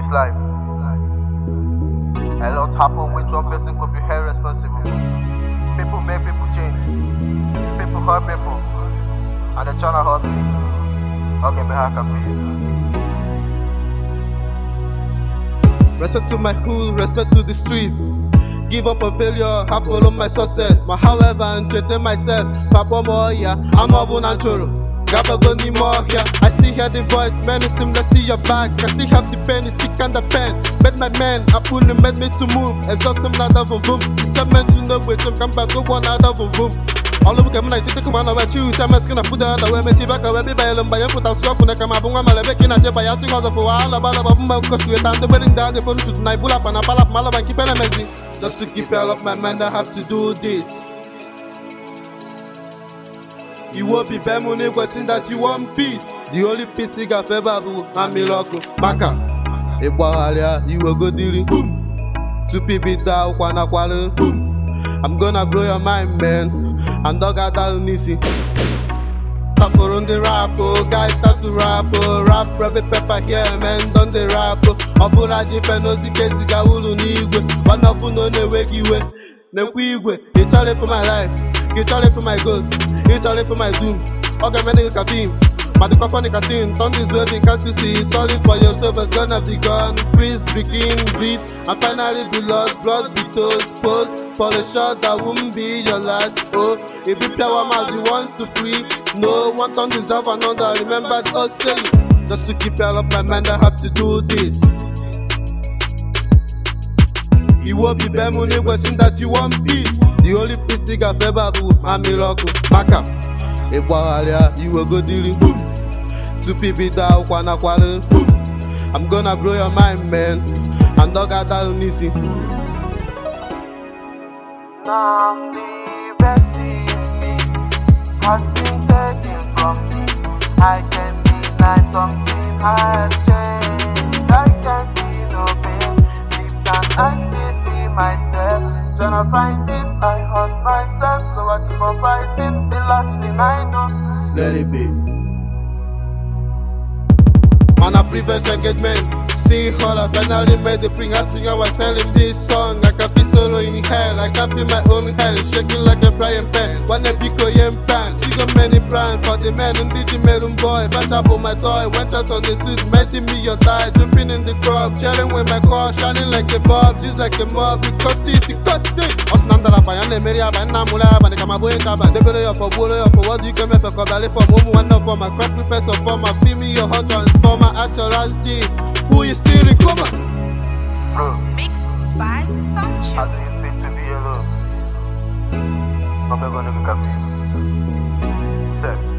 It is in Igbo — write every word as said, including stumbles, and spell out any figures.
this life, a lot happen which one person could be held responsible. People make people change. People hurt people. And they're trying to hurt me. Okay, me how can be. Respect to my hood, respect to the street. Give up on failure, have all of my success. But however, I'm treating myself. Papa more, yeah, I'm a bonachoro. Gaba go ni more here. I still hear the voice, man, it's him, let's see your back. I still have the pen, it's stick and the pen. Bet my man, I put him, made me to move. Exhaust him, not of a boom. He said, man, to know which him, come back, go one out of a boom. All of them, I take the command of a two. I'm asking to put the other way, me back away by them, by a put a swap when I come up on my making a jab. I think all of a while about a bomb because we're down the wedding dog. They put to tonight, pull up and a ball up Malab and keep it messy. Just to keep all of my men, I have to do this. You won't be bad money, question that you want peace. The only peace you got ever do, I'm miracle. Baka, a baharia, you will go dealing. Boom. Two people down, one a quarter. Boom. I'm gonna blow your mind, man. And dog out down easy. Tap around the rap, oh, guys start to rap, oh, rap, rabbit pepper here, man, done the rap, oh. Opuna different, no see case, Gawulu Nigwe. One up on the wake you way. No wigwe, it's all for my life, it's all for my goals, it's all for my doom. Okay, man, you can be. But the company can sing, turn this way, can't you see? Solid for yourself, it's gonna be gone. Freeze, begin, breathe, and finally be lost. Blood be toast, pose for the shot that won't be your last. Oh, if you tell them as you want to free, no one can deserve another. Remember us say, just to keep all of my mind, I have to do this. You won't be bad money, question that you want peace. The only peace you got ever do, I'm miracle. Baka. A baharia, you will go dealing. Boom. Two people down, one a quarter. Boom. I'm gonna blow your mind, man. And dog out down easy. Now the best in me has been taken from me. I can deny something has changed. I can feel no pain. Deep down I still see myself. Tryna find it, I hurt myself, so I keep on fighting. The last thing I know, let it be. On a previous engagement, still all I finally made the bring us I was selling this song. I can be solo in hell, I can feel my own hand shaking like a frying pan. One a big yam pan, see got many plans for the man and did the melon boy. But up on my toy, went out on the suit, meeting me your tie, jumping in the crowd, sharing with my car, shining like a bulb, just like a mob, because it, it cuts it. Osnandala Payan, Maria, Banamula, and the Kamaboy Taban, the belly of a bully of what you can make a Kobali for Momo, one of my cross prefect of former, female, your hot transformer. Assurance team, who is still in coma? Bro, mixed by Sancho. I do you fit to be alone? I'm not gonna look at you. Sir.